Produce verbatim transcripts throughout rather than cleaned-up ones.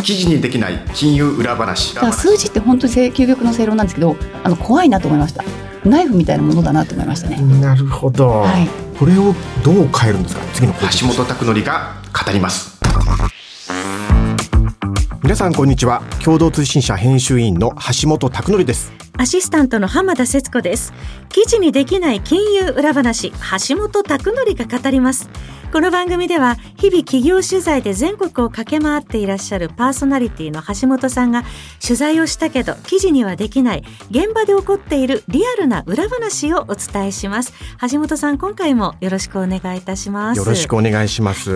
記事にできない金融裏話。 だから数字って本当に究極の正論なんですけど、あの怖いなと思いました。ナイフみたいなものだなと思いましたね。 なるほど、はい、これをどう変えるんですか。次の橋本拓典が語ります。 皆さんこんにちは。共同通信社編集委員の橋本拓典です。 アシスタントの浜田節子です。記事にできない金融裏話、橋本拓典が語ります。この番組では日々企業取材で全国を駆け回っていらっしゃるパーソナリティの橋本さんが、取材をしたけど記事にはできない現場で起こっているリアルな裏話をお伝えします。橋本さん、今回もよろしくお願いいたします。 よろしくお願いします。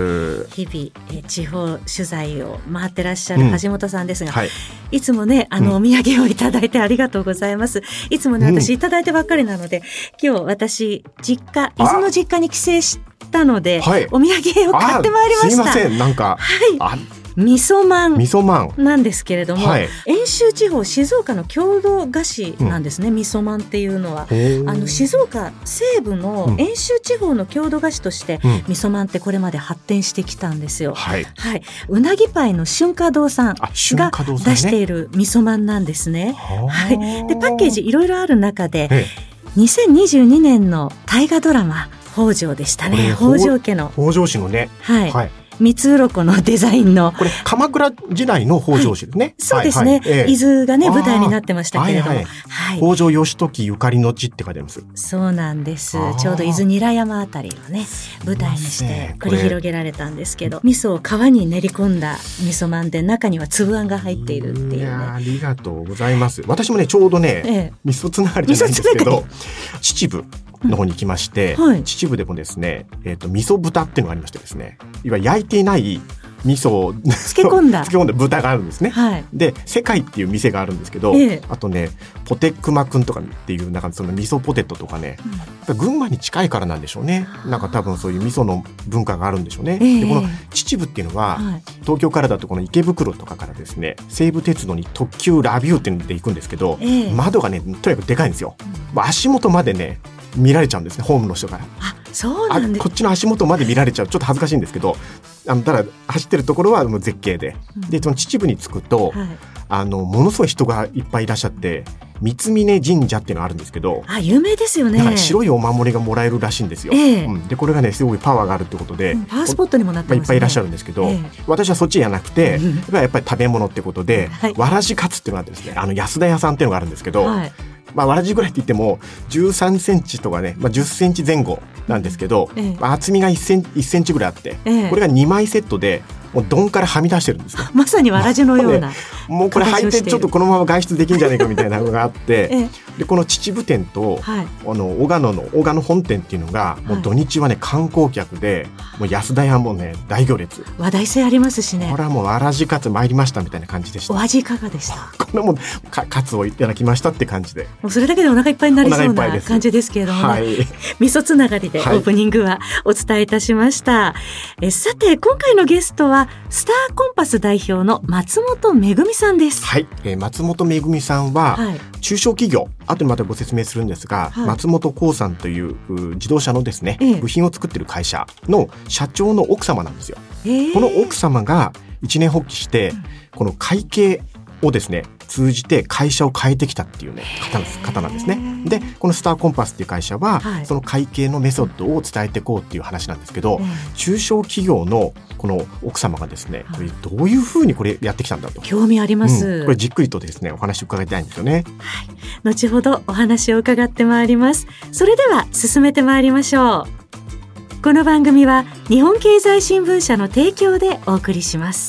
日々え地方取材を回ってらっしゃる橋本さんですが、うん、はい、いつもねあの、うん、お土産をいただいてありがとうございます。いつもね私いただいてばっかりなので、うん、今日私実家伊豆の実家に帰省したので、はい、お土産を買ってまいりました。 すいません、なんか、 はい、味噌まん味噌まんなんですけれども、はい、遠州地方静岡の郷土菓子なんですね、うん、味噌まんっていうのはあの静岡西部の遠州地方の郷土菓子として、うん、味噌まんってこれまで発展してきたんですよ、はいはい、うなぎパイの春華堂さんが出している味噌まんなんですね、はい、でパッケージいろいろある中でにせんにじゅうにねんの大河ドラマ北条でしたね。北条家の北条氏のね、 はいはい、三つ鱗のデザインのこれ鎌倉時代の北条氏ですね、はい、 そうですね、はいはい、伊豆がね舞台になってましたけれども、はいはい、 北条義時ゆかりの地って書いてあります。 そうなんです。ちょうど伊豆韮山あたりをね舞台にして繰り広げられたんですけど、味噌を皮に練り込んだ味噌まんで中には粒あんが入っているっていうね。いやありがとうございます。私もねちょうどね、ええ、味噌つながりじゃないんですけど秩父の方に行きまして、うんはい、秩父でもですね、えーと、味噌豚っていうのがありましてですね、いわゆる焼いていない味噌を漬け込んだ漬け込んだ豚があるんですね、はい、で世界っていう店があるんですけど、ええ、あとねポテックマくんとかっていうなんかその味噌ポテトとかね、うん、群馬に近いからなんでしょうね。なんか多分そういう味噌の文化があるんでしょうね、ええ、でこの秩父っていうのは、はい、東京からだとこの池袋とかからですね西武鉄道に特急ラビューっていうので行くんですけど、ええ、窓がねとにかくでかいんですよ、うん、足元までね見られちゃうんですね、ホームの人から。 あ、そうなんです。 こっちの足元まで見られちゃう。ちょっと恥ずかしいんですけど、あのただ走ってるところはもう絶景で、うん、でその秩父に着くと、はい、あのものすごい人がいっぱいいらっしゃって、三峯神社っていうのがあるんですけど、 あ、有名ですよね。 だから白いお守りがもらえるらしいんですよ、えーうん、でこれがねすごいパワーがあるってことで、 うん、パワースポットにもなってますね、 いっぱいいらっしゃるんですけど、えー、私はそっちじゃなくてやっぱり食べ物ってことで、はい、わらじカツっていうのがあってですね、あの安田屋さんっていうのがあるんですけど、はい、まあ、わらじぐらいって言ってもじゅうさんセンチとかね、まあ、じゅっセンチ前後なんですけど、ええ、まあ、厚みがいっセンチ、いっセンチぐらいあって、ええ、これがにまいセットでもう丼からはみ出してるんですよ。 まさにわらじのような、 ね、もうこれ履いてちょっとこのまま外出できるんじゃないかみたいなのがあって、ええ、でこの秩父店と、はい、あの小鹿野の小鹿野本店っていうのがもう土日はね観光客で、もう安田屋もね大行列、 話題性ありますしね。 これはもうわらじカツ参りましたみたいな感じでした。 お味いかがでした？ これもカカツをいただきましたって感じで、 もうそれだけでお腹いっぱいになりそうな感じですけれどもね、はい、味噌つながりでオープニングはお伝えいたしました、はい、えさて今回のゲストはスターコンパス代表の松本めぐみさんです。 はい、えー、松本めぐみさんは、はい、中小企業、後にまたご説明するんですが、はい、松本興産という自動車のですね、ええ、部品を作っている会社の社長の奥様なんですよ、えー、この奥様が一年発起して、うん、この会計をですね通じて会社を変えてきたっていうね 方, 方なんですね。でこのスターコンパスっていう会社は、はい、その会計のメソッドを伝えていこうっていう話なんですけど、うん、中小企業のこの奥様がですね、これどういうふうにこれやってきたんだと興味あります、 うん、これじっくりとですねお話を伺いたいんですよね、 はい、後ほどお話を伺ってまいります。それでは進めてまいりましょう。この番組は日本経済新聞社の提供でお送りします。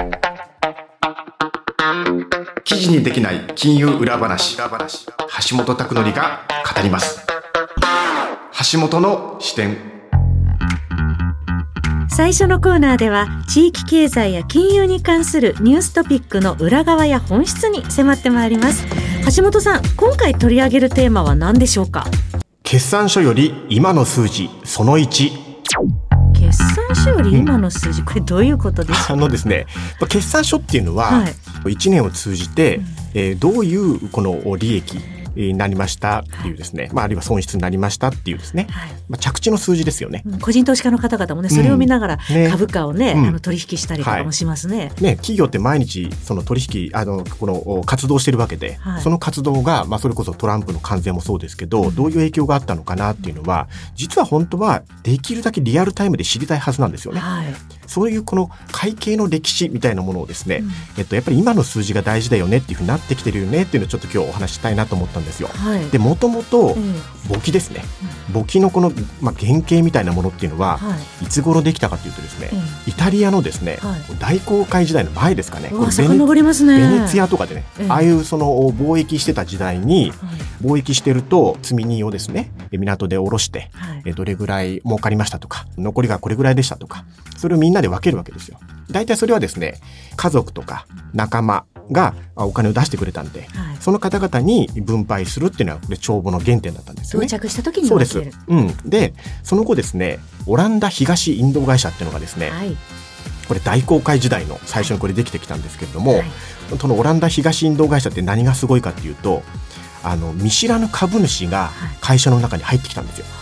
記事にできない金融裏話、橋本拓典が語ります。橋本の視点。 最初のコーナーでは地域経済や金融に関するニューストピックの裏側や本質に迫ってまいります。橋本さん、今回取り上げるテーマは何でしょうか？ 決算書より今の数字そのいち。 決算書より今の数字、うん、これどういうことですか？ あのですね、決算書っていうのは、はい、いちねんを通じて、うん、えー、どういうこの利益になりましたっていうですね、まあ、あるいは損失になりましたっていうですね、はい、まあ、着地の数字ですよね、 うん、個人投資家の方々もねそれを見ながら株価をね、うん、あの取引したりとかもしますね、 はい、ね、企業って毎日その取引あのこの活動してるわけで、はい、その活動が、まあ、それこそトランプの関税もそうですけど、うん、どういう影響があったのかなっていうのは実は本当はできるだけリアルタイムで知りたいはずなんですよね、はい、そういうこの会計の歴史みたいなものをですね、うん、えっと、やっぱり今の数字が大事だよねっていうふうになってきてるよねっていうのをちょっと今日お話ししたいなと思ったんですよ、はい、でもともと簿記ですね、うん、簿記のこの、まあ、原型みたいなものっていうのは、はい、いつ頃できたかというとですね、うん、イタリアのですね、はい、大航海時代の前ですかね、これ遡りますね、 ベネツィアとかでね、うん、ああいうその貿易してた時代に、はい、貿易してると積み荷をですね港で下ろして、はい、どれぐらい儲かりましたとか残りがこれぐらいでしたとか、それをみんなで分けるわけですよ。大体それはですね家族とか仲間がお金を出してくれたんで、はい、その方々に分配するっていうのはこれ帳簿の原点だったんですよね。 到着した時に分ける。そうです、うん、でその後ですねオランダ東インド会社っていうのがですね、はい、これ大航海時代の最初にこれできてきたんですけれども、はい、そのオランダ東インド会社って何がすごいかっていうと、あの見知らぬ株主が会社の中に入ってきたんですよ、はい、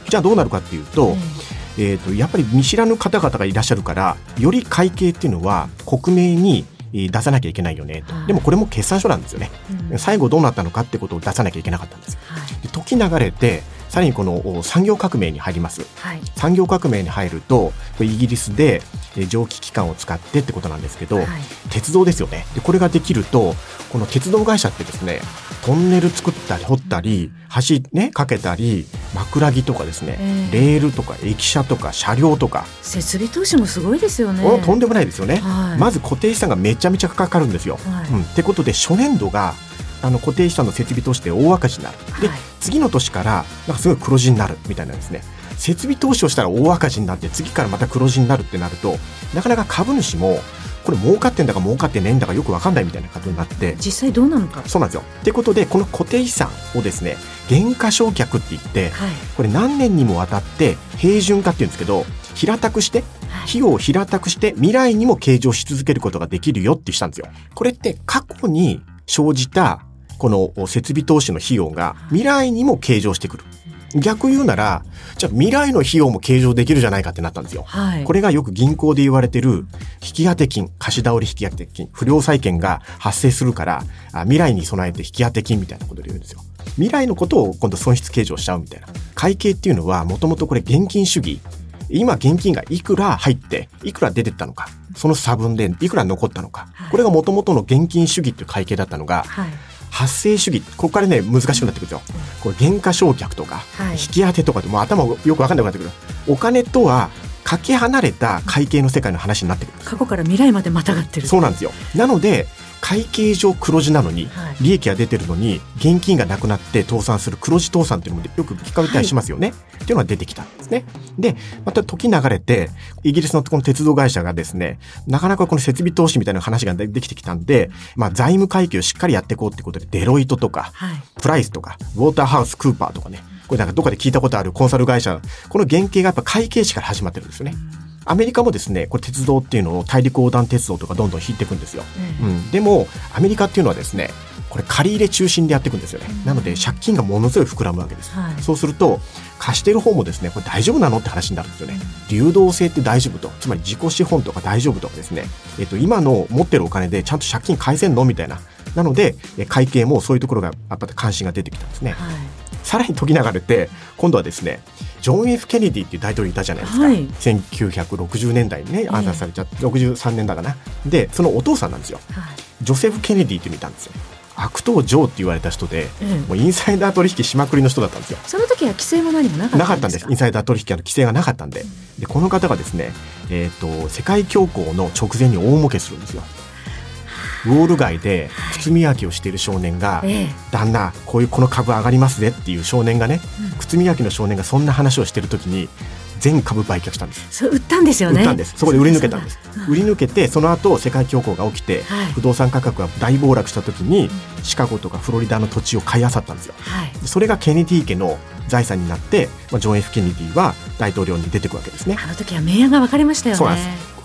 じゃあどうなるかっていうと、うんえー、とやっぱり見知らぬ方々がいらっしゃるからより会計っていうのは克明に出さなきゃいけないよねと、はい、でもこれも決算書なんですよね、うん、最後どうなったのかってことを出さなきゃいけなかったんです、はい、で時流れてさらにこの産業革命に入ります、はい、産業革命に入るとイギリスで蒸気機関を使ってってことなんですけど、はい、鉄道ですよね。でこれができるとこの鉄道会社ってですねトンネル作ったり掘ったり橋ねかけたり枕木とかですね、えー、レールとか駅舎とか車両とか設備投資もすごいですよね。 とんでもないですよね、はい、まず固定資産がめちゃめちゃかかるんですよ、はい、うん、ってことで初年度があの固定資産の設備投資で大赤字になる、で、はい、次の年からなんかすごい黒字になるみたいなんですね。設備投資をしたら大赤字になって次からまた黒字になるってなるとなかなか株主もこれ儲かってんだか儲かってねえんだかよく分かんないみたいなことになって、 実際どうなのか。 そうなんですよ。ってことでこの固定資産をですね減価償却って言って、はい、これ何年にもわたって平準化っていうんですけど平たくして費用を平たくして未来にも計上し続けることができるよってしたんですよ。これって過去に生じたこの設備投資の費用が未来にも計上してくる。逆言うならじゃあ未来の費用も計上できるじゃないかってなったんですよ、はい、これがよく銀行で言われてる引き当て金、貸し倒れ引き当て金、不良債権が発生するから未来に備えて引き当て金みたいなことで言うんですよ。未来のことを今度損失計上しちゃうみたいな。会計っていうのはもともとこれ現金主義、今現金がいくら入っていくら出てったのか、その差分でいくら残ったのか、はい、これがもともとの現金主義っていう会計だったのが、はい、発生主義、ここからね難しくなってくるんですよ。これ減価償却とか、はい、引き当てとかでもう頭よく分かんなくなってくる。お金とはかけ離れた会計の世界の話になってくる。 過去から未来までまたがってる。 そうなんですよ。なので会計上黒字なのに、はい、利益が出てるのに現金がなくなって倒産する黒字倒産っていうのもよく聞かれたりしますよね、はい、っていうのが出てきたんですね。でまた時流れてイギリスのこの鉄道会社がですねなかなかこの設備投資みたいな話ができてきたんで、まあ、財務会計をしっかりやっていこうってことでデロイトとか、はい、プライスとかウォーターハウスクーパーとかね、これなんかどこかで聞いたことあるコンサル会社、この原型がやっぱ会計士から始まってるんですよね。アメリカもですねこれ鉄道っていうのを大陸横断鉄道とかどんどん引いていくんですよ、うんうん、でもアメリカっていうのはですねこれ借り入れ中心でやっていくんですよね、うん、なので借金がものすごい膨らむわけです、はい、そうすると貸してる方もですねこれ大丈夫なのって話になるんですよね、うん、流動性って大丈夫と、つまり自己資本とか大丈夫とかですね、えっと、今の持ってるお金でちゃんと借金返せんのみたいな。なので会計もそういうところがやっぱり関心が出てきたんですね、はい、さらに時流れて今度はですねジョン・ F ・ケネディっていう大統領いたじゃないですか、はい、せんきゅうひゃくろくじゅうねんだいにね暗殺されちゃって、ろくじゅうさんねんだかな。でそのお父さんなんですよ、はい、ジョセフ・ケネディって見たんですよ。悪党ジョーって言われた人で、うん、もうインサイダー取引しまくりの人だったんですよ。 その時は規制も何もなかったんですか？ なかったんです。インサイダー取引の規制がなかったんで、うん、でこの方がですね、えーと、世界恐慌の直前に大儲けするんですよ。ウォール街で靴磨きをしている少年が、はい、旦那こういうこの株上がりますぜっていう少年がね、うん、靴磨きの少年がそんな話をしている時に全株売却したんです。 そう売ったんですよね。 売ったんです。そこで売り抜けたんです。売り抜けてその後世界恐慌が起きて、はい、不動産価格が大暴落した時に、うん、シカゴとかフロリダの土地を買い漁ったんですよ、はい、それがケネディ家の財産になって、まあ、ジョン・ F ・ケネディは大統領に出てくるわけですね。 あの時は明暗が分かれましたよね。 そうなんです。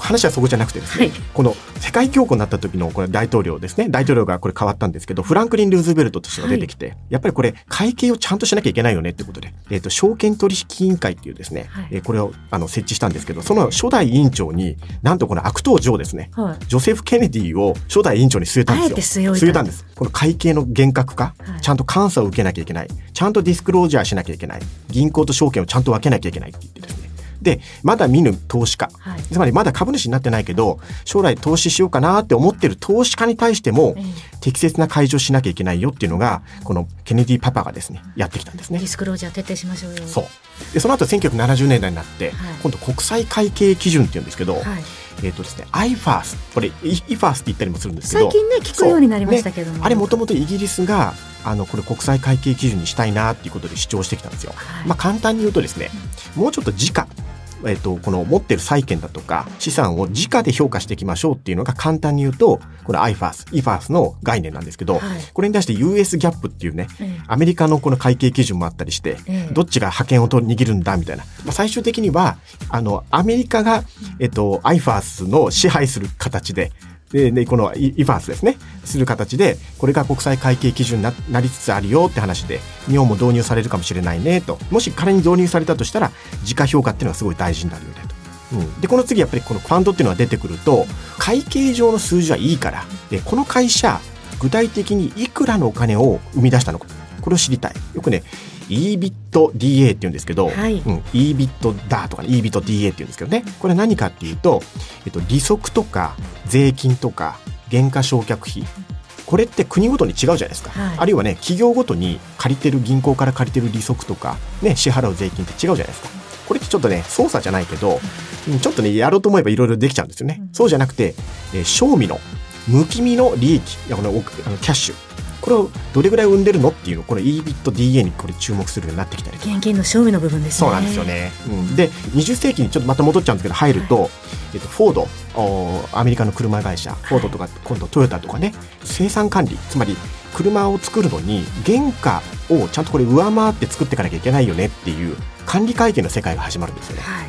話はそこじゃなくてですね、はい、この世界恐慌になった時のこれ大統領ですね、大統領がこれ変わったんですけど、フランクリン・ルーズベルトとしてが出てきて、はい、やっぱりこれ会計をちゃんとしなきゃいけないよねってことで、えーと、証券取引委員会っていうですね、はい、えー、これをあの設置したんですけど、その初代委員長になんとこの悪党ジョーですね、はい、ジョセフ・ケネディを初代委員長に据えたんですよ。据えたんです。この会計の厳格化、はい、ちゃんと監査を受けなきゃいけない、ちゃんとディスクロージャーしなきゃいけない、銀行と証券をちゃんと分けなきゃいけないって言ってですね、でまだ見ぬ投資家、はい、つまりまだ株主になってないけど将来投資しようかなって思ってる投資家に対しても、うん、適切な開示をしなきゃいけないよっていうのがこのケネディパパがですねやってきたんですね。 ディスクロージャー徹底しましょうよ。 そうでその後せんきゅうひゃくななじゅうねんだいになって、はい、今度国際会計基準っていうんですけど、はい、えーとですね、アイファース これ イファース って言ったりもするんですけど、 最近ね聞くようになりましたけども、 ね、あれもともとイギリスがあのこれ国際会計基準にしたいなっていうことで主張してきたんですよ、はい、まあ、簡単に言うとですね、もうちょっと時価、えーと、この持ってる債券だとか資産を時価で評価していきましょうっていうのが簡単に言うとこれ アイファース イファース の概念なんですけど、はい、これに対して ユーエス ギャップっていうね、ええ、アメリカのこの会計基準もあったりして、ええ、どっちが覇権を握るんだみたいな、まあ、最終的にはあのアメリカが、えっと、アイファース の支配する形でで、ね、この イファース ですねする形でこれが国際会計基準に な, なりつつあるよって話で日本も導入されるかもしれないねと、もし仮に導入されたとしたら時価評価っていうのはすごい大事になるよねと。うん、でこの次やっぱりこのファンドっていうのが出てくると会計上の数字はいいからでこの会社具体的にいくらのお金を生み出したのかこれを知りたい。よくね イービットディーエー って言うんですけど、はい、うん、イービット だとか、ね、イービット ディーエー って言うんですけどね、これ何かっていうと、えっと、利息とか税金とか減価償却費これって国ごとに違うじゃないですか、はい、あるいはね企業ごとに借りてる銀行から借りてる利息とか、ね、支払う税金って違うじゃないですか。これってちょっとね操作じゃないけど、うん、ちょっとねやろうと思えばいろいろできちゃうんですよね、うん、そうじゃなくて、えー、賞味の無気味の利益、いやこのあのキャッシュこれをどれぐらい生んでるのっていうのこれ イービット ディーエー にこれ注目するようになってきたりとか、 現金の賞味の部分ですね。 そうなんですよね、うん、でにじゅっせいきにちょっとまた戻っちゃうんですけど入ると、はい、えっと、フォードアメリカの車会社フォードとか、はい、今度トヨタとかね生産管理つまり車を作るのに原価をちゃんとこれ上回って作っていかなきゃいけないよねっていう管理会計の世界が始まるんですよね、はい、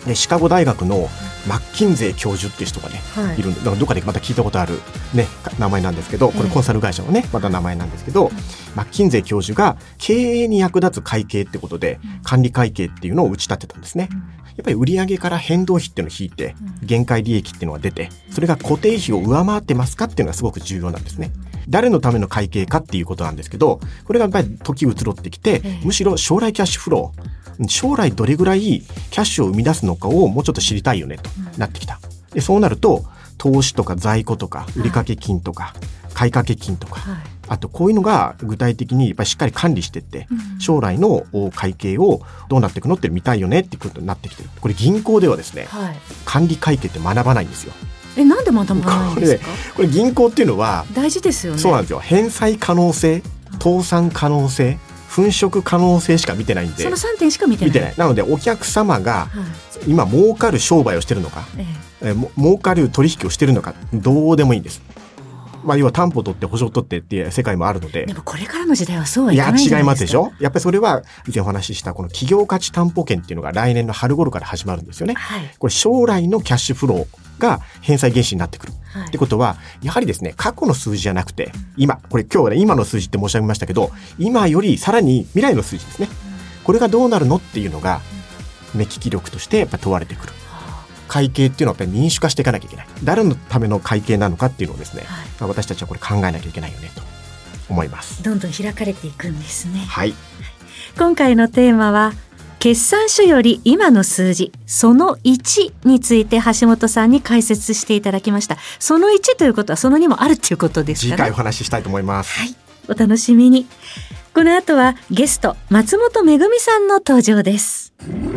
でシカゴ大学のマッキンゼー教授っていう人がね、はい、いるんで、だからどっかでまた聞いたことある、ね、名前なんですけど、これコンサル会社のねまた名前なんですけど、マッキンゼー教授が経営に役立つ会計ってことで管理会計っていうのを打ち立てたんですね。やっぱり売上から変動費っていうのを引いて限界利益っていうのが出て、それが固定費を上回ってますかっていうのがすごく重要なんですね。誰のための会計かっていうことなんですけど、これがやっぱり時移ろってきて、むしろ将来キャッシュフロー、将来どれぐらいキャッシュを生み出すのかをもうちょっと知りたいよねとなってきた。でそうなると投資とか在庫とか売掛金とか買掛金とか、はい、あとこういうのが具体的にやっぱりしっかり管理していって、うん、将来の会計をどうなっていくのって見たいよねっていうことになってきてる。これ銀行ではですね、はい、管理会計って学ばないんですよ。 え、なんで学ばないんですか？ これ、これ銀行っていうのは大事ですよね。 そうなんですよ。返済可能性、倒産可能性、粉飾可能性しか見てないんで、 そのさんてんしか見てない。 見てない。なのでお客様が今儲かる商売をしてるのか、はい、えー、儲かる取引をしてるのかどうでもいいんです。まあ、要は担保取って保証取ってっていう世界もあるので。 でもこれからの時代はそうはいかないんじゃないですか。いや違いますでしょ。やっぱりそれは以前お話ししたこの企業価値担保権っていうのが来年の春頃から始まるんですよね、はい、これ将来のキャッシュフローが返済原資になってくる、はい、ってことはやはりですね過去の数字じゃなくて今これ今日はね今の数字って申し上げましたけど今よりさらに未来の数字ですね、これがどうなるのっていうのが目利き力としてやっぱ問われてくる。会計っていうのはやっぱり民主化していかなきゃいけない。誰のための会計なのかっていうのをですね、はい、私たちはこれ考えなきゃいけないよねと思います。 どんどん開かれていくんですね。 はい。 今回のテーマは決算書より今の数字そのいちについて橋本さんに解説していただきました。そのいちということはそのにもあるということですから、 次回お話ししたいと思います。 はい、お楽しみに。この後はゲスト松本めぐみさんの登場です。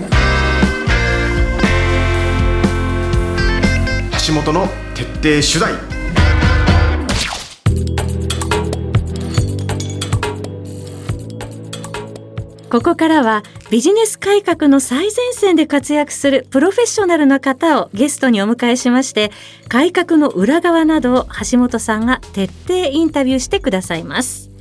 橋本の徹底取材。 ここからはビジネス改革の最前線で活躍するプロフェッショナルな方をゲストにお迎えしまして、改革の裏側などを橋本さんが徹底インタビューしてくださいます。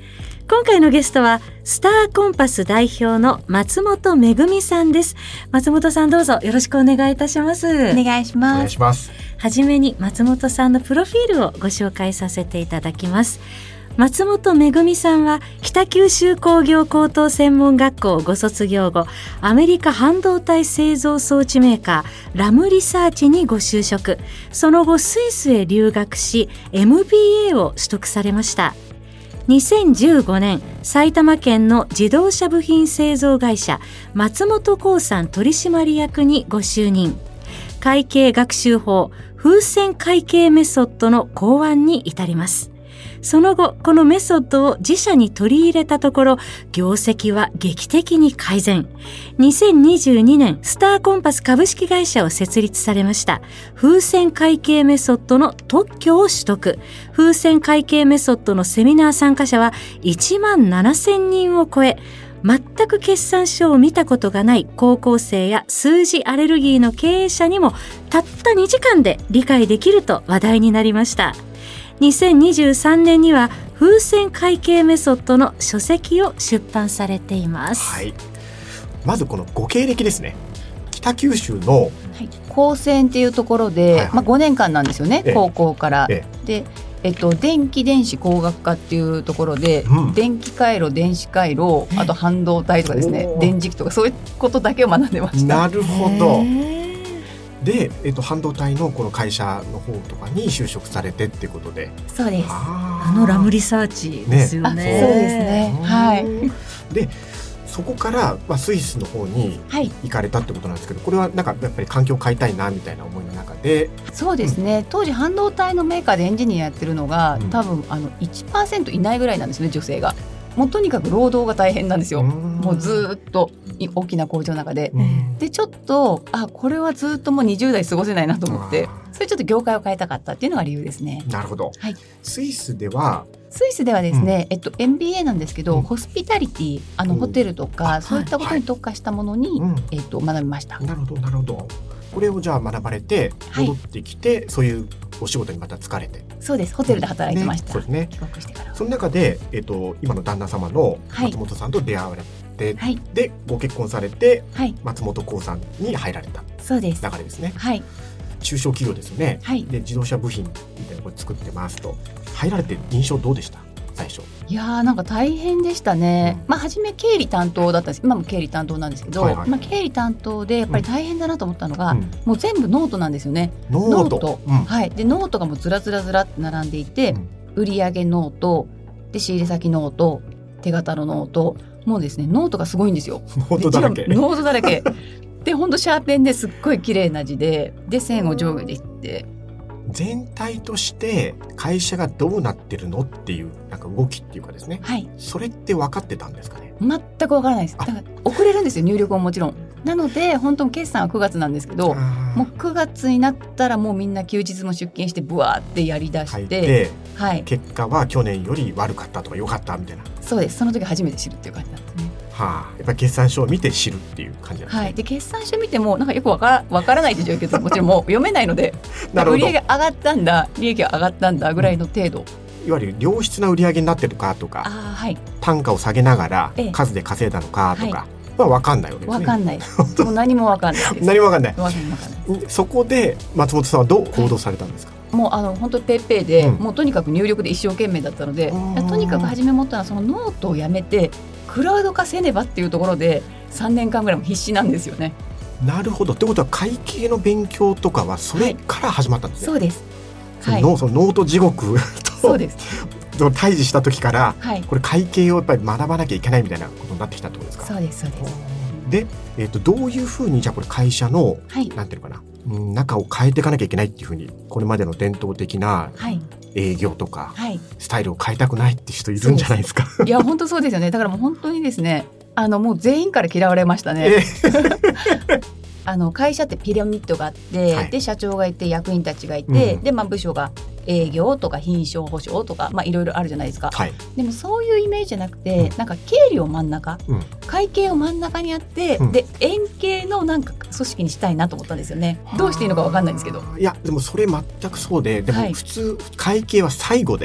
今回のゲストはスターコンパス代表の松本めぐみさんです。松本さん、どうぞよろしくお願いいたします。 お願いします。 お願いします。 はじめに松本さんのプロフィールをご紹介させていただきます。松本めぐみさんは北九州工業高等専門学校をご卒業後、アメリカ半導体製造装置メーカーラムリサーチにご就職。その後スイスへ留学し エムビーエー を取得されました。にせんじゅうごねん、埼玉県の自動車部品製造会社松本興産取締役にご就任。会計学習法風船会計メソッドの考案に至ります。その後、このメソッドを自社に取り入れたところ、業績は劇的に改善。にせんにじゅうにねん、スターコンパス株式会社を設立されました。風船会計メソッドの特許を取得。風船会計メソッドのセミナー参加者はいちまんななせんにんを超え、全く決算書を見たことがない高校生や数字アレルギーの経営者にもたったにじかんで理解できると話題になりました。にせんにじゅうさんねんには風船会計メソッドの書籍を出版されています。 はい、まずこのご経歴ですね。北九州の、はい、 高専っていうところで、はいはい、まあ、ごねんかんなんですよね、高校から、ええ、でえっと、電気電子工学科っていうところで、うん、電気回路電子回路、あと半導体とかですね、電磁気とかそういうことだけを学んでました。 なるほど。で、えっと、半導体のこの会社の方とかに就職されてっていうことで。 そうです。 あ, あのラムリサーチですよね。 ね、そうですね。はい。 でそこから、まあ、スイスの方に行かれたってことなんですけど、はい、これはなんかやっぱり環境を変えたいなみたいな思いの中で。 そうですね、うん、当時半導体のメーカーでエンジニアやってるのが、うん、多分あの いちパーセント いないぐらいなんですね、女性が。もうとにかく労働が大変なんですよ。もうずっと大きな工場の中で、でちょっとあこれはずっともうにじゅう代過ごせないなと思って、それちょっと業界を変えたかったっていうのが理由ですね。 なるほど、 はい、 スイスではスイスではですね、うん、えっと、エムビーエー なんですけど、うん、ホスピタリティ、あのホテルとかそういったことに特化したものに、はい、えっと、学びました。 なるほどなるほど。これをじゃあ学ばれて戻ってきて、はい、そういうお仕事にまた疲れて。 そうです、ホテルで働いてました、 ね、そうですね、 帰国してから。 その中で、えっと、今の旦那様の松本さんと出会われて、はい、でご結婚されて、はい、松本興産に入られた流れですね。 はい、 中小企業ですよね、 はい、 で自動車部品みたいなこれ作ってますと。入られて印象どうでした？最初。 いやーなんか大変でしたね、うん、まあ初め経理担当だったんです。今も経理担当なんですけど、はいはい、まあ、経理担当でやっぱり大変だなと思ったのが、うん、もう全部ノートなんですよね。 ノート、ノート、 うん、はい、でノートがもうずらずらずらって並んでいて、うん、売上ノートで仕入れ先ノート、手形のノート、もうですねノートがすごいんですよ。 ノートだらけノートだらけで本当シャーペンですっごい綺麗な字でで線を上下でいって、 全体として会社がどうなってるのっていうなんか動きっていうかですね、 はい、 それって分かってたんですかね？ 全く分からないです。だから遅れるんですよ、入力ももちろん。なので本当決算はくがつなんですけど、もうくがつになったらもうみんな休日も出勤してブワーってやりだして、 はい、結果は去年より悪かったとか良かったみたいな。 そうです、その時初めて知るっていう感じなんですね。 はあ、やっぱり決算書を見て知るっていう感じなんですね。 はい、で決算書見てもなんかよくわからわからないって状況でもちろんもう読めないので売上が上がったんだ、利益が上がったんだぐらいの程度、 うん、いわゆる良質な売上になってるかとか、 あ、はい、 単価を下げながら数で稼いだのかとか、はい、まあ、分かんないわけですね。 分かんないもう何も分かんないです何も分かんない。 分かんない。 そこで松本さんはどう行動されたんですか？ はい、もうあの本当にペッペーで、うん、もうとにかく入力で一生懸命だったので、とにかく初め持ったのはそのノートをやめてクラウド化せねばっていうところでさんねんかんぐらいも必死なんですよね。 なるほど。ってことは会計の勉強とかはそれから始まったんですね。 はい、そうです、 はい、そのそのノート地獄とそうです対峙した時から、 はい、 これ会計をやっぱり学ばなきゃいけないみたいなことになってきたってことですか？ そうですそうです。 で、えーと、どういうふうにじゃあこれ会社の、はい、なんていうのかな、うん、中を変えていかなきゃいけないっていうふうに、これまでの伝統的な営業とか、はい、スタイルを変えたくないって人いるんじゃないですか？ いや本当そうですよね。だからもう本当にですね、あのもう全員から嫌われましたね。えーあの会社ってピラミッドがあって、はい、で社長がいて役員たちがいて、うん、で、まあ、部署が営業とか品証保証とか、まあ、いろいろあるじゃないですか、はい、でもそういうイメージじゃなくて、うん、なんか経理を真ん中、うん、会計を真ん中にあって、うん、で円形のなんか組織にしたいなと思ったんですよね。どうしていいのか分かんないんですけど。 いやでもそれ全くそうで、でも普通、はい、会計は最後で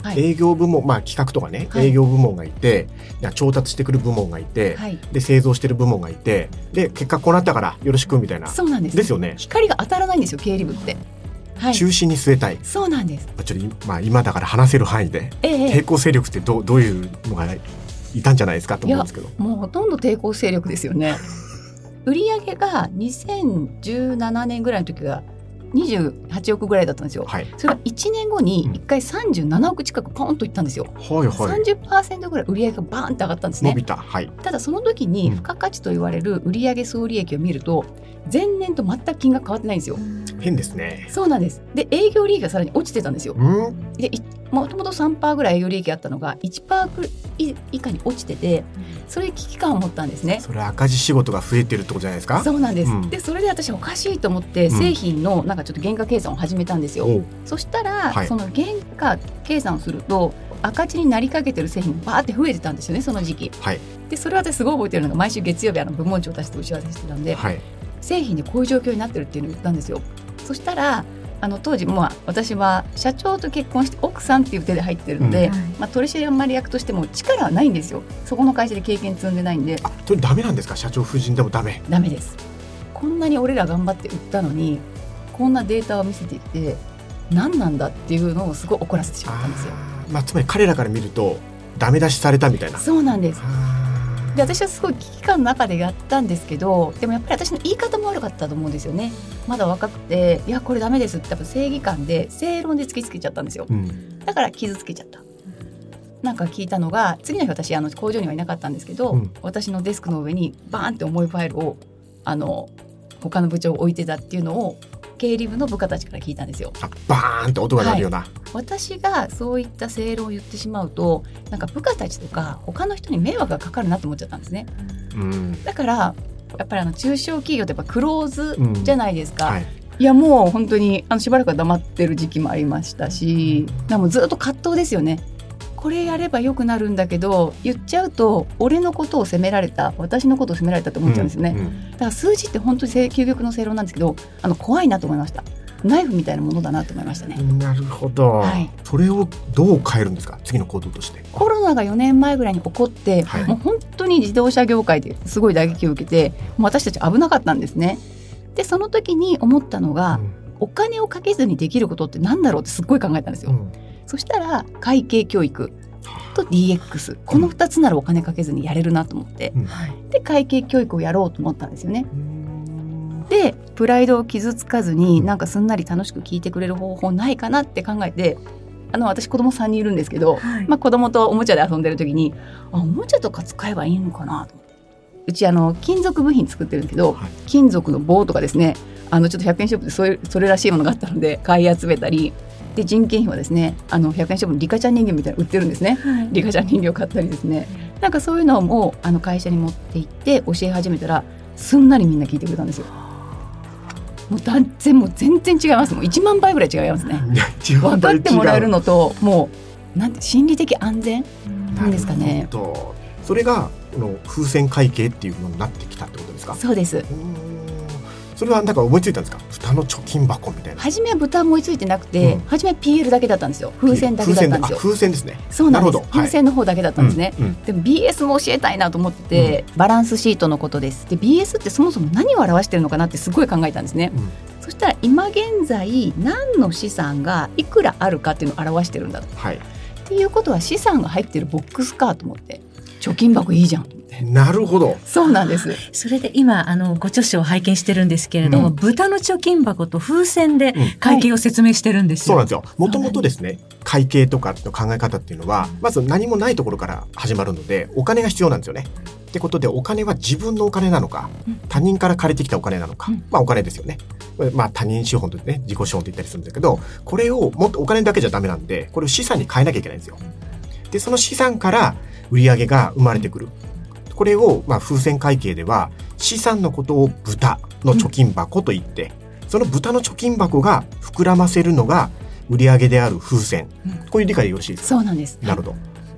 はい、営業部門、まあ、企画とかね、はい、営業部門がいて調達してくる部門がいて、はい、で製造してる部門がいてで結果こうなったからよろしくみたいな。 そうなんです。 ですよね。 光が当たらないんですよ経理部って。 はい、中心に据えたい。 そうなんです。 ちょっと、まあ、今だから話せる範囲で、ええ、抵抗勢力ってどう、どういうのがいたんじゃないですかと思うんですけど。 もうほとんど抵抗勢力ですよね。売上がにせんじゅうななねんぐらいの時がにじゅうはちおくぐらいだったんですよ、はい、それがいちねんごにいっかいさんじゅうななおく近くポンといったんですよ、はいはい、さんじゅっパーセント ぐらい売上がバーンって上がったんですね。 伸びた、はい、 ただその時に付加価値と言われる売上総利益を見ると前年と全く金額変わってないんですよ。 変ですね。 そうなんです。で営業利益がさらに落ちてたんですよ。でもともと さんパーセント ぐらい営業利益あったのが いちパーセント 以下に落ちてて、それ危機感を持ったんですね。 それ赤字仕事が増えてるってことじゃないですか。 そうなんです、うん、でそれで私おかしいと思って製品のなんかちょっと原価計算を始めたんですよ、うん、そしたら、はい、その原価計算をすると赤字になりかけてる製品がバーって増えてたんですよねその時期、はい、でそれは私すごい覚えてるのが毎週月曜日あの部門長たちと打ち合わせしてたんで、はい、製品でこういう状況になってるっていうのを言ったんですよ。そしたらあの当時、まあ、私は社長と結婚して奥さんっていう手で入ってるので、うんまあ、取締役としても力はないんですよ。そこの会社で経験積んでないんで。 あ、それダメなんですか。社長夫人でもダメ。 ダメです。こんなに俺ら頑張って売ったのにこんなデータを見せてきて何なんだっていうのをすごい怒らせてしまったんですよ。 あ、まあ、つまり彼らから見るとダメ出しされたみたいな。 そうなんです。で私はすごい危機感の中でやったんですけど、でもやっぱり私の言い方も悪かったと思うんですよね。まだ若くていやこれダメですってやっぱ正義感で正論で突きつけちゃったんですよ、うん、だから傷つけちゃった。なんか聞いたのが次の日私あの工場にはいなかったんですけど、うん、私のデスクの上にバーンって重いファイルをあの他の部長を置いてたっていうのを経理部の部下たちから聞いたんですよ。 あ、バーンって音が鳴るような、はい、 私がそういった正論を言ってしまうとなんか部下たちとか他の人に迷惑がかかるなと思っちゃったんですね、うん、だからやっぱりあの中小企業ってやっぱクローズじゃないですか、うんはい、いやもう本当にあのしばらくは黙ってる時期もありましたし、でもずっと葛藤ですよね。これやればよくなるんだけど言っちゃうと俺のことを責められた私のことを責められたと思っちゃうんですよね、うんうん、だから数字って本当に究極の正論なんですけどあの怖いなと思いました。ナイフみたいなものだなと思いましたね。 なるほど、はい、それをどう変えるんですか次の行動として。 コロナがよねんまえぐらいに起こって、はい、もう本当に自動車業界ですごい打撃を受けてもう私たち危なかったんですね。でその時に思ったのが、うん、お金をかけずにできることってなんだろうってすっごい考えたんですよ、うん、そしたら会計教育と ディーエックス このふたつならお金かけずにやれるなと思って、うん、で会計教育をやろうと思ったんですよね。でプライドを傷つかずになんかすんなり楽しく聞いてくれる方法ないかなって考えて、あの私子供さんにんいるんですけど、はい、まあ、子供とおもちゃで遊んでる時にあおもちゃとか使えばいいのかなと思って、うちあの金属部品作ってるんですけど、はい、金属の棒とかですねあのちょっとひゃくえんショップでそれ、それらしいものがあったので買い集めたりで、人件費はですねあのひゃくえんショップのリカちゃん人形みたいなの売ってるんですね、はい、リカちゃん人形買ったりですね、なんかそういうのもあの会社に持って行って教え始めたらすんなりみんな聞いてくれたんですよ。もう断然もう全然違います。もういちまんばいぐらい違いますね。分かってもらえるのともうなんて心理的安全なんですかね。 それがこの風船会計っていうのになってきたってことですか。 そうです。 それはなんか思いついたんですか。豚の貯金箱みたいな。 初めは豚思いついてなくて、うん、初めは ピーエル だけだったんですよ。風船だけだったんですよ。 風船ですね。 そうなんです。風船の方だけだったんですね、はい、うんうん、でも ビーエス も教えたいなと思ってて、うん、バランスシートのことです。で ビーエス ってそもそも何を表してるのかなってすごい考えたんですね、うん、そしたら今現在何の資産がいくらあるかっていうのを表してるんだと、はい、っていうことは資産が入ってるボックスかと思って貯金箱いいじゃん。 なるほど。 そうなんです。 それで今あのご著書を拝見してるんですけれども、うん、豚の貯金箱と風船で会計を説明してるんですよ、 うんはい、そうなんですよ。もともとですね会計とかの考え方っていうのはまず何もないところから始まるのでお金が必要なんですよね。ってことでお金は自分のお金なのか、うん、他人から借りてきたお金なのか、うん、まあお金ですよね。まあ他人資本とね自己資本と言ったりするんだけど、これをもっとお金だけじゃダメなんでこれを資産に変えなきゃいけないんですよ。でその資産から売り上げが生まれてくる。これをまあ風船会計では資産のことを豚の貯金箱と言って、うん、その豚の貯金箱が膨らませるのが売り上げである風船、うん、こういう理解でよろしいですか。 そうなんです。 なるほど。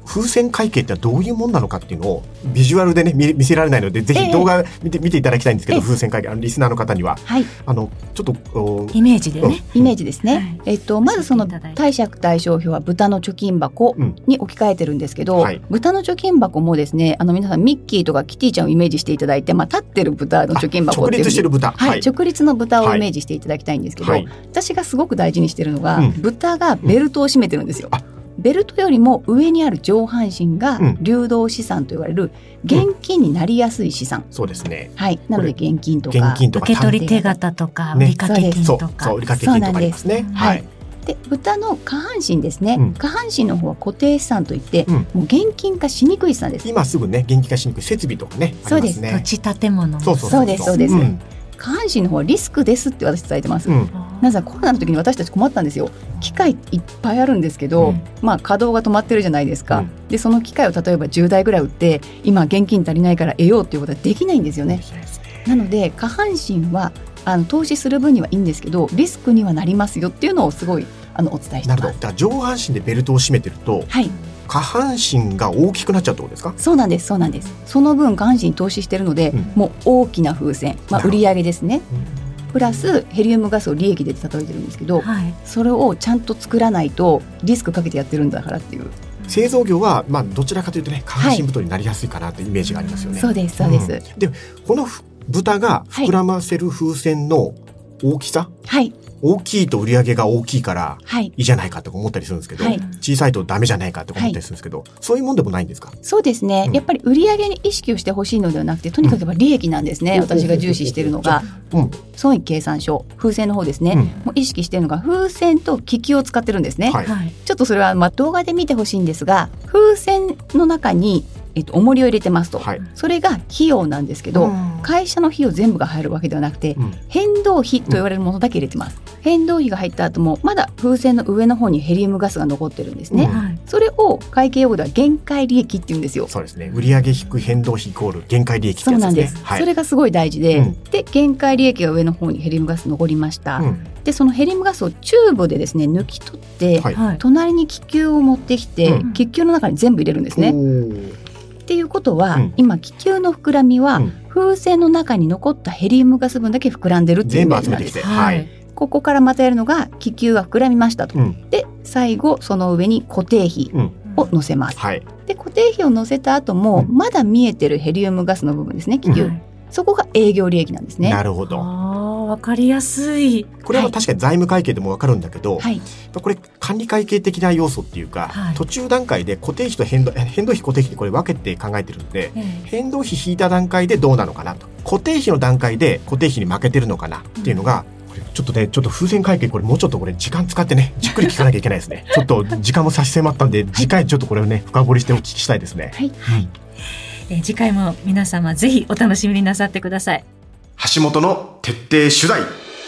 風船会計ってどういうもんなのかっていうのをビジュアルでね 見, 見せられないのでぜひ動画見 て,、えー、見ていただきたいんですけど、えー、風船会計あのリスナーの方には、はい、あのちょっとイメージでね、 うん、イメージですね、はい、えっと、まずその貸借対照表は豚の貯金箱に置き換えてるんですけど、うんはい、豚の貯金箱もですね、あの皆さんミッキーとかキティちゃんをイメージしていただいて、まあ、立ってる豚の貯金箱っていう直立してる豚、 はいはい、直立の豚をイメージしていただきたいんですけど、はい、私がすごく大事にしてるのが、うん、豚がベルトを締めてるんですよ、うん、ベルトよりも上にある上半身が流動資産と言われる現金になりやすい資産、 うん、そうですね、 はい、なので現金とか現金とか受け取り手形とか売掛金とか、 ね、そうそう売掛金とかありますね。 はい、で豚の下半身ですね、うん、下半身の方は固定資産といって、うん、もう現金化しにくい資産です。 今すぐね現金化しにくい設備とかねそうです、 ね、 土地建物そうそうそうそうですそうです、うん、下半身の方はリスクですって私伝えてます、うん、なぜコロナの時に私たち困ったんですよ。機械いっぱいあるんですけど、うん、まあ稼働が止まってるじゃないですか、うん、でその機械を例えばじゅうだいぐらい売って今現金足りないから得ようっていうことはできないんですよね。なので下半身はあの投資する分にはいいんですけどリスクにはなりますよっていうのをすごいあのお伝えしてます。 なるほど。だから上半身でベルトを締めてると、はい、下半身が大きくなっちゃうってことですか？ そうなんですそうなんです。その分下半身に投資してるので、うん、もう大きな風船、まあ、売上ですね、うん、プラスヘリウムガスを利益で例えてるんですけど、はい、それをちゃんと作らないとリスクかけてやってるんだからっていう。 製造業は、まあ、どちらかというとね下半身太りになりやすいかなというイメージがありますよね、 はい、そうですそうです、 うん、でこの豚が膨らませる風船の大きさ、はい、大きいと売り上げが大きいからいいじゃないかとか思ったりするんですけど、はい、小さいとダメじゃないかとか思ったりするんですけど、はい、そういうもんでもないんですか？ そうですね、うん、やっぱり売り上げに意識をしてほしいのではなくてとにかく利益なんですね、うん、私が重視しているのが、うん、損益計算書風船の方ですね、うん、もう意識しているのが風船と気球を使ってるんですね、はい、ちょっとそれはまあ動画で見てほしいんですが風船の中にえっと、重りを入れてますと、はい、それが費用なんですけど、うん、会社の費用全部が入るわけではなくて、うん、変動費と言われるものだけ入れてます、うん、変動費が入った後もまだ風船の上の方にヘリウムガスが残ってるんですね、うん、それを会計用語では限界利益って言うんですよ。 そうですね、売上引く変動費イコール限界利益ってやつですね。そうなんです、 はい、それがすごい大事で、うん、で限界利益が上の方にヘリウムガス残りました、うん、でそのヘリウムガスをチューブでですね抜き取って、はい、隣に気球を持ってきて、うん、気球の中に全部入れるんですね。っていうことは、うん、今気球の膨らみは、うん、風船の中に残ったヘリウムガス分だけ膨らんでるっていうイメージなんです。全部集めてきて、はい、ここからまたやるのが気球が膨らみましたと、うん、で最後その上に固定費を乗せます、うんはい、で固定費を乗せた後も、うん、まだ見えてるヘリウムガスの部分ですね気球、うん、そこが営業利益なんですね。 なるほど、 わかりやすい。 これは確かに財務会計でも分かるんだけど、はい、これ管理会計的な要素っていうか、はい、途中段階で固定費と変動変動費固定費でこれ分けて考えてるんで、うん、変動費引いた段階でどうなのかなと固定費の段階で固定費に負けてるのかなっていうのが、うん、これちょっとねちょっと風船会計これもうちょっとこれ時間使ってねじっくり聞かなきゃいけないですねちょっと時間も差し迫ったんで次回ちょっとこれをね深掘りしてお聞きしたいですね。 はい、はいえー、次回も皆様ぜひお楽しみになさってください。 橋本の徹底取材。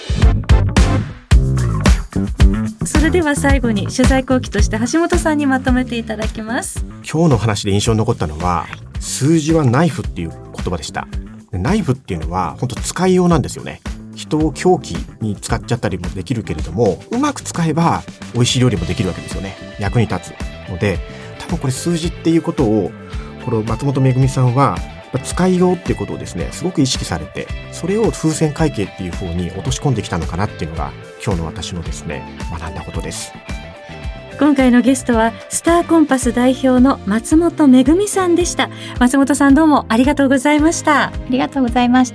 それでは最後に取材後期として橋本さんにまとめていただきます。 今日の話で印象に残ったのは、はい、数字はナイフっていう言葉でした。ナイフっていうのは本当使いようなんですよね。人を凶器に使っちゃったりもできるけれどもうまく使えば美味しい料理もできるわけですよね。役に立つので多分これ数字っていうことをこれ松本めぐみさんは使いようっていうことをですねすごく意識されてそれを風船会計っていう方に落とし込んできたのかなっていうのが今日の私のですね学んだことです。 今回のゲストはスターコンパス代表の松本めぐみさんでした。松本さんどうもありがとうございました。 ありがとうございました。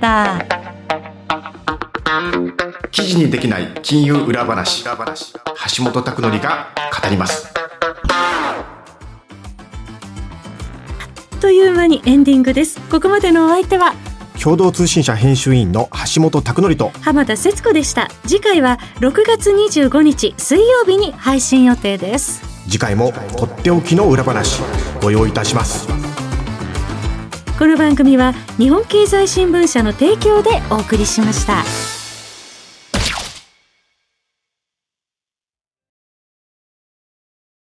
記事にできない金融裏話、橋本拓典が語ります。 という間にエンディングです。ここまでのお相手は共同通信社編集員の橋本拓典と浜田節子でした。次回はろくがつにじゅうごにち水曜日に配信予定です。 次回もとっておきの裏話ご用意いたします。 この番組は日本経済新聞社の提供でお送りしました。